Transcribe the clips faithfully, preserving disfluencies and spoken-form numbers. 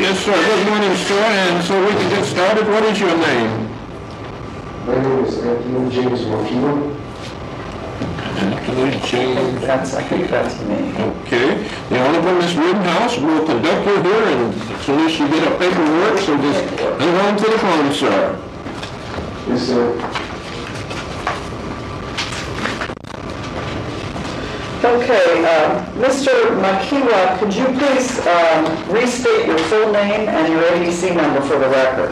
Yes, sir. Good morning, sir. And so we can get started. What is your name? My name is Anthony James Wakimo. Anthony James. That's, I think that's me. Okay. The Honorable Miss Rittenhouse will conduct your hearing as soon as you get a paperwork, so just hang on to the phone, sir. Yes, sir. Okay, uh, Mister Makiwa, could you please um, restate your full name and your A B C number for the record?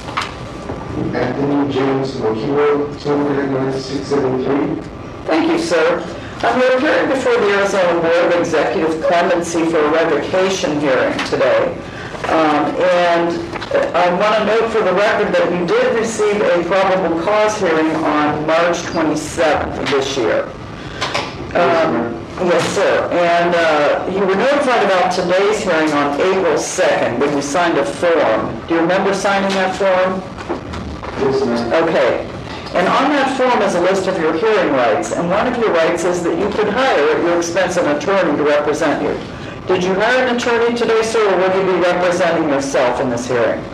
Anthony James Wakimo, two nine six seven three. Thank you, sir. I'm appearing before the Arizona Board of Executive Clemency for a revocation hearing today. Um, and I want to note for the record that you did receive a probable cause hearing on March twenty-seventh of this year. Um, yes, sir. And uh, you were notified about today's hearing on April second when you signed a form. Do you remember signing that form? Yes, ma'am. Okay. And on that form is a list of your hearing rights, and one of your rights is that you could hire at your expense an attorney to represent you. Did you hire an attorney today, sir, or will you be representing yourself in this hearing?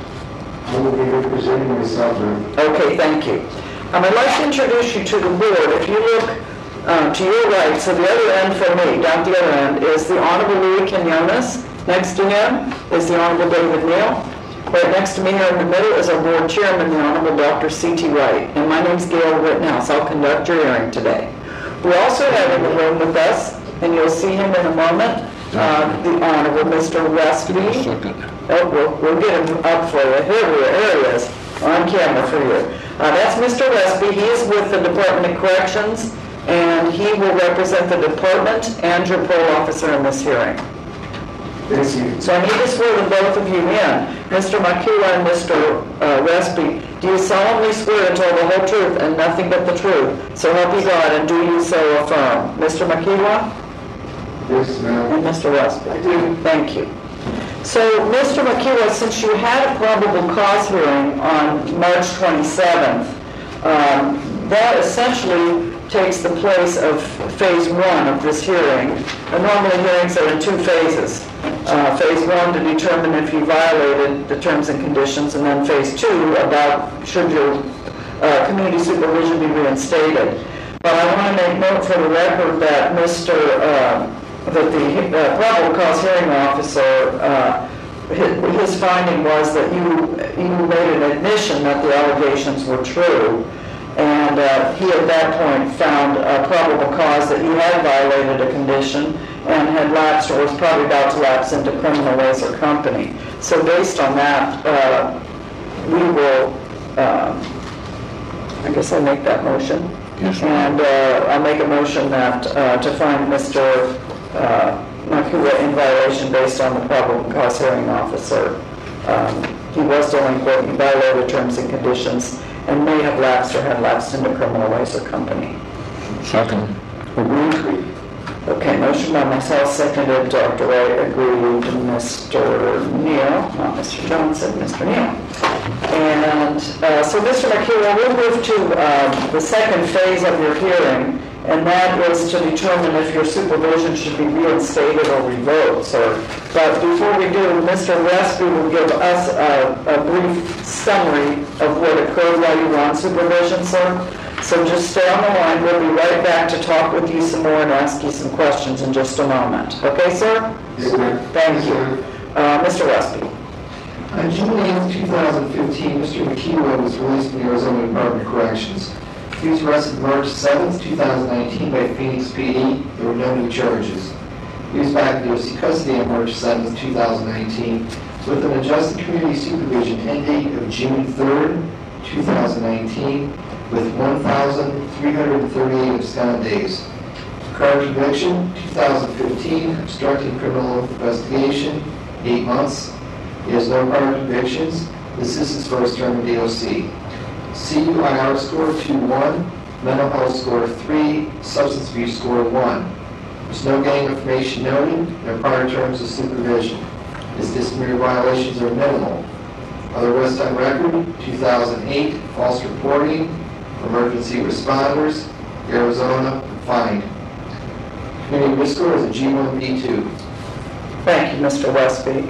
I will be representing myself, ma'am. Okay, thank you. Um, I'd like to introduce you to the board. If you look um, to your right, so the other end for me, down at the other end, is the Honorable Louis Quinones. Next to him is the Honorable David Neal. Right next to me here in the middle is our board chairman, the Honorable Doctor C T Wright. And my name's Gail Rittenhouse. I'll conduct your hearing today. We also have in the room with us, and you'll see him in a moment, uh, the Honorable Mister Westby. Oh, we'll, we'll get him up for you. Here, we are. Here he is, on camera for you. Uh, that's Mister Westby. He is with the Department of Corrections, and he will represent the department and your parole officer in this hearing. Thank you. So I need to swear the both of you in. Mister Makiwa and Mister Uh, Westby, do you solemnly swear to tell the whole truth and nothing but the truth? So help you God, and do you so affirm? Mister Makiwa? Yes, ma'am. And Mister Westby? I do. Thank you. So, Mister Makiwa, since you had a probable cause hearing on March twenty-seventh, um, that essentially takes the place of phase one of this hearing. And normally hearings are in two phases. Uh, phase one to determine if you violated the terms and conditions, and then phase two about should your uh, community supervision be reinstated. But I want to make note for the record that Mister Uh, that the uh, probable cause hearing officer, uh, his, his finding was that you, you made an admission that the allegations were true. And uh, he at that point found a probable cause that you had violated a condition and had lapsed or was probably about to lapse into criminal ways or company. So based on that, uh, we will, um, I guess I'll make that motion. Yes, and uh, I'll make a motion that uh, to find Mister Uh, Makiwa in violation based on the probable cause hearing officer. Um, he was delinquent, he violated terms and conditions, and may have lapsed or had lapsed into criminal ways or company. Second. Agreed. Okay, motion by myself, seconded Doctor Wright, agreed Mister Neal, not Mister Johnson, Mister Neal. And uh, so Mister Makiwa, we'll move to uh, the second phase of your hearing, and that is to determine if your supervision should be reinstated or revoked, sir. But before we do, Mister Westby will give us a, a brief summary of what occurred while you were on supervision, sir. So just stay on the line. We'll be right back to talk with you some more and ask you some questions in just a moment. Okay, sir? Yes, ma'am. Thank you. Uh, Mister Westby. On June eighth, two thousand fifteen, Mister Makiwa was released from the Arizona Department of Corrections. He was arrested March seventh, two thousand nineteen by Phoenix P D. There were no new charges. He was back in D O C custody on March seventh, two thousand nineteen with an adjusted community supervision end date of June third, two thousand nineteen with one thousand three hundred thirty-eight abscond days. Current conviction, two thousand fifteen, obstructing criminal investigation, eight months. He has no prior convictions. This is his first term in D O C. C U I R score two one, mental health score three, substance abuse score one. There's no gang information noted, no prior terms of supervision. His disciplinary violations are minimal. Other arrests on record, two thousand eight, false reporting, emergency responders, Arizona, fined. Community risk score is a G one B two. Thank you, Mister Westby.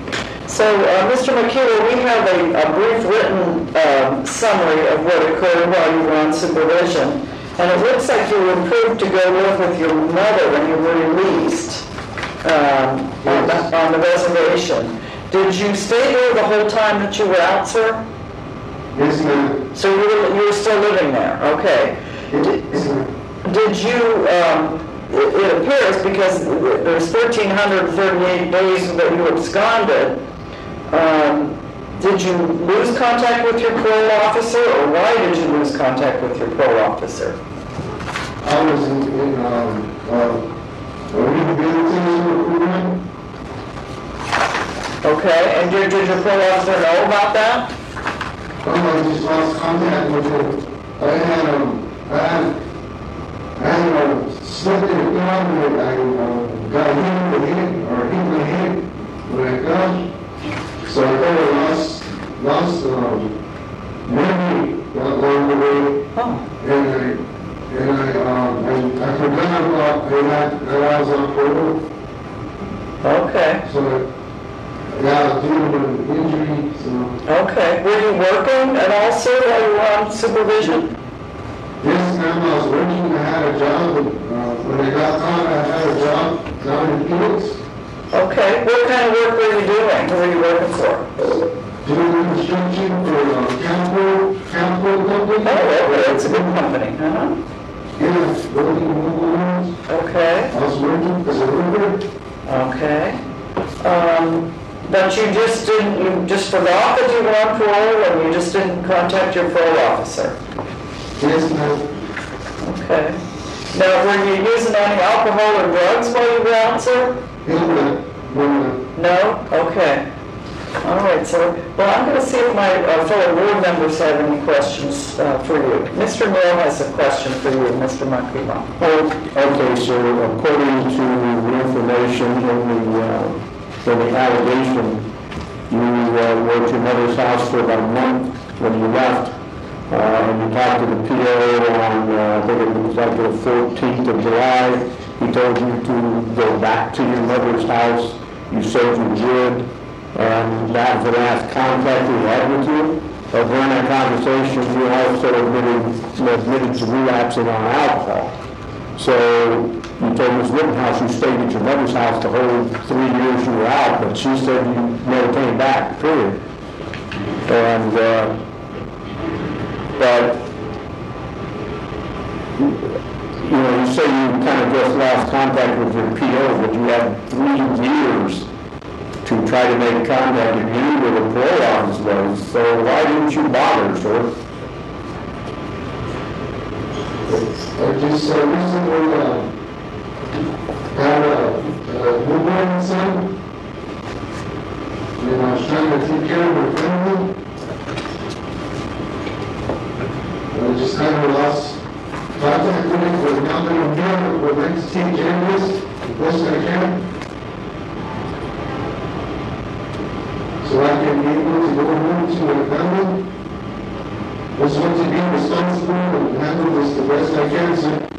So, uh, Mister McKeown, we have a, a brief written um, summary of what occurred while you were on supervision, and it looks like you were approved to go live with your mother when you were released um, on, the, on the reservation. Did you stay there the whole time that you were out, sir? Yes, ma'am. So you were, you were still living there, okay. Yes, ma'am. Did you, um, it, it appears, because there's one thousand three hundred thirty-eight days that you absconded, um, did you lose contact with your parole officer, or why did you lose contact with your parole officer? I was in, in um, uh, a rehabilitation program. Okay, and did, did your parole officer know about that? Oh, I just lost contact with him. I had, um, I had, I had, um, slipped in a car and I, um, got hit in the head, or hit my head when I got. So I kind of lost, lost, um, memory along the way. Oh, And I, and I, um, I, I forgot about that, that I was on parole. okay, So, yeah, I was dealing with an injury, so. okay. Were you working at all, sir, while you were on supervision? Yes, ma'am, I was working, I had a job, uh, when I got caught, I had a job down in Phoenix, Okay, what kind of work were you doing? Who were you working for? doing construction for, uh, Campo, Campo Company. Oh, okay, it's a good company, uh-huh. Yeah, building mobile homes. Okay, I was working as a worker. okay. Um, but you just didn't, you just forgot that you were on parole, and you just didn't contact your parole officer? Yes, ma'am. Okay. Now, were you using any alcohol or drugs while you were out, sir? Yeah, ma'am. Ma'am. No? Okay. All right, sir. Well, I'm going to see if my uh, fellow board members have any questions uh, for you. Mister Mill has a question for you, Mister Makima. Oh, okay, so according to the information in the, uh, in the allegation, you uh, were at your mother's house for about a month when you left, uh, and you talked to the P O on, uh, I think it was like the fourteenth of July. He told you to go back to your mother's house. You said you would, and that was the last contact we had with you. But during that conversation, you also admitted, admitted to relapsing on alcohol. So you told Miz Rittenhouse you stayed at your mother's house the whole three years you were out, but she said you never came back, period. And, uh, but, you know, you say you kind of just lost contact with your P O, but you had three years to try to make contact, and you knew where the parole office was, so why didn't you bother, sir? I just, uh, recently, uh, had a, a newborn son, and I was trying to take care of her family. And I just kind of lost contact with it, but now that I'm here, I would like to take care of this the best I can. So I can be able to go home to my family. Just want to be responsible and handle this the best I can, sir.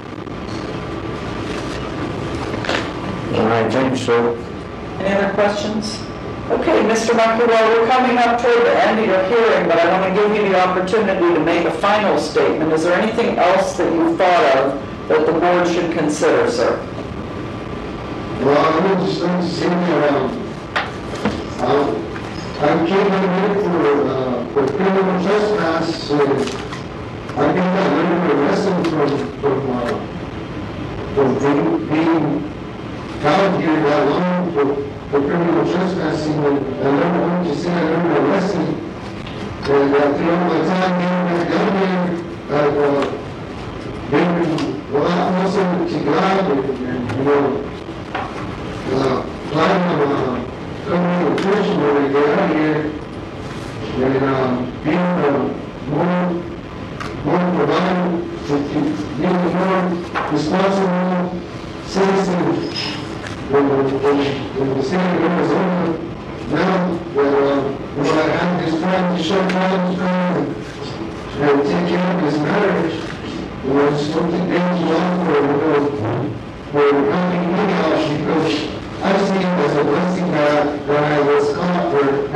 All right, thank you, sir. Any other questions? Okay, Mister Markey, well, we're coming up toward the end of your hearing, but I want to give you the opportunity to make a final statement. Is there anything else that you thought of that the board should consider, sir? Well, I would just like to say that, um, um, I came in here for, uh, for criminal trespass, uh, I think I learned a lesson from, from, uh, from being, being out here that long for, for criminal trespassing, and I learned, I want to say I learned a lesson, and, uh, throughout my time being back down here, I've, uh, been a lot closer to God, and, and, you know, uh, planning on, uh, coming to a Christian when we get out here, and um, being uh, more, more providing, to, to being a more responsible citizen when, when, when the state of Arizona, now that uh, when I have this time to show God and, and take care of this marriage, you know, just don't think things wrong for, you know, for helping me out, because I see it as a blessing that, that I was caught for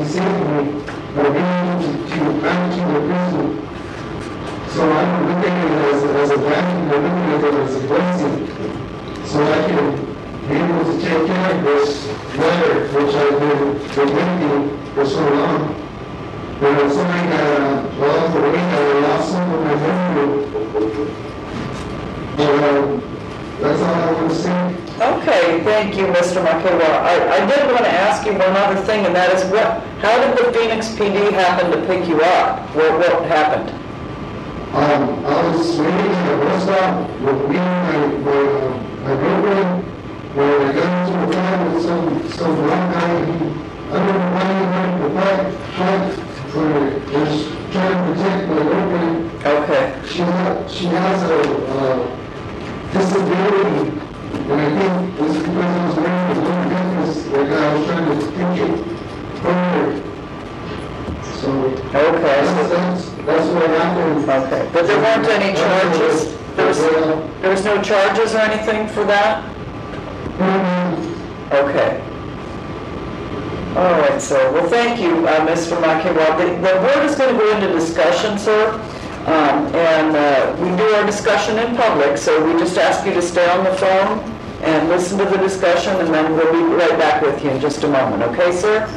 saved me by bringing me to, to back to the prison. So I'm looking at it as, as a blessing, I'm looking at it as a blessing. So I can be able to take care of this letter, which I've been, been waiting for so long. But I'm sorry that, uh, well, the way that I lost some of my memory. But, um, that's all I want to say. Okay, thank you, Mister Makewa. I, I did want to ask you one other thing, and that is what, how did the Phoenix P D happen to pick you up? What, what happened? Um, I was waiting at a bus stop with me and my, my, uh, my girlfriend, where I got into a car with some, some black guy. He, I don't know why he wanted to fight, fight for, was trying to protect my girlfriend. Okay. She, ha- she has a, uh, disability, and I think it's because I was wearing the blue necklace, like I was trying to teach it from her. So, Okay. that's, that's, that's what happened. Okay, but there weren't any charges? There was, there was no charges or anything for that? Okay. All right, sir. Well, thank you, uh, Mister Makewa. The, the board is going to go into discussion, sir. Um, and uh, we do our discussion in public, so we just ask you to stay on the phone and listen to the discussion, and then we'll be right back with you in just a moment. Okay, sir?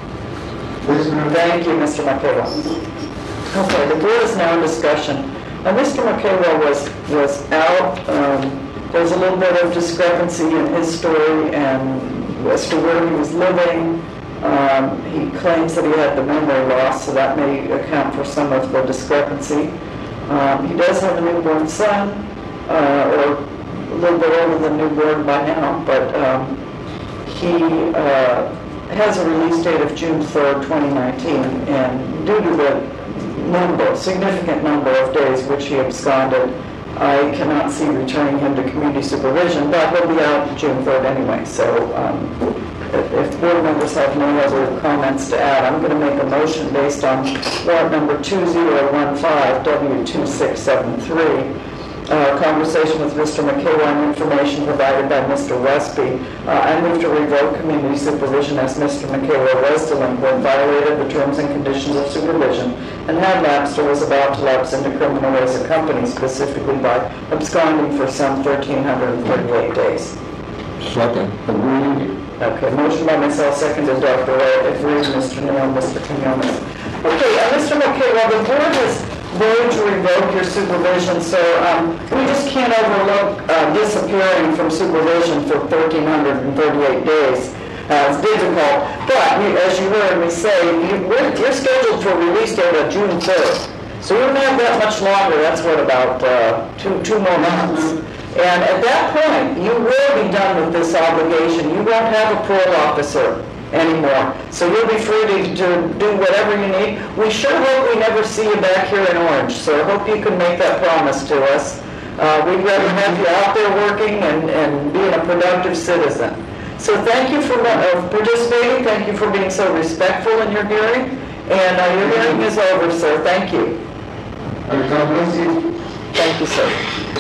Thank you, Mister Makewa. Okay, the board is now in discussion. Now, Mister Makewa was, was out. Um, there was a little bit of discrepancy in his story and as to where he was living. Um, he claims that he had the memory loss, so that may account for some of the discrepancy. Um, he does have a newborn son, uh, or a little bit older than newborn by now, but um, he uh, has a release date of June third, twenty nineteen, and due to the number, significant number of days which he absconded, I cannot see returning him to community supervision, but he'll be out June third anyway, so um, if board members have no other comments to add, I'm going to make a motion based on warrant number two zero one five W two six seven three, uh, conversation with Mister Makewa and information provided by Mister Westby. Uh, I move to revoke community supervision as Mister Makewa was delinquent, violated the terms and conditions of supervision, and had lapsed or was about to lapse into criminal ways of company, specifically by absconding for some one thousand three hundred thirty-eight days. Second. Agreed. Okay, motion by myself, seconded Doctor Ray, agreed, Mister Neal, Mister Quinones. Okay, uh, Mister McKay, the board has voted to revoke your supervision, so um, we just can't overlook uh, disappearing from supervision for one thousand three hundred thirty-eight days. Uh, it's difficult, but you, as you heard me say, you, we're, you're scheduled for a release date of June third, so you don't have that much longer. That's what, about uh, two, two more months. And at that point, you will be done with this obligation. You won't have a parole officer anymore. So you'll be free to, to do whatever you need. We sure hope we never see you back here in Orange, so I hope you can make that promise to us. Uh, we'd rather have you out there working and, and being a productive citizen. So thank you for uh, participating. Thank you for being so respectful in your hearing. And uh, your hearing is over, sir. Thank you. God bless you. Thank you, sir.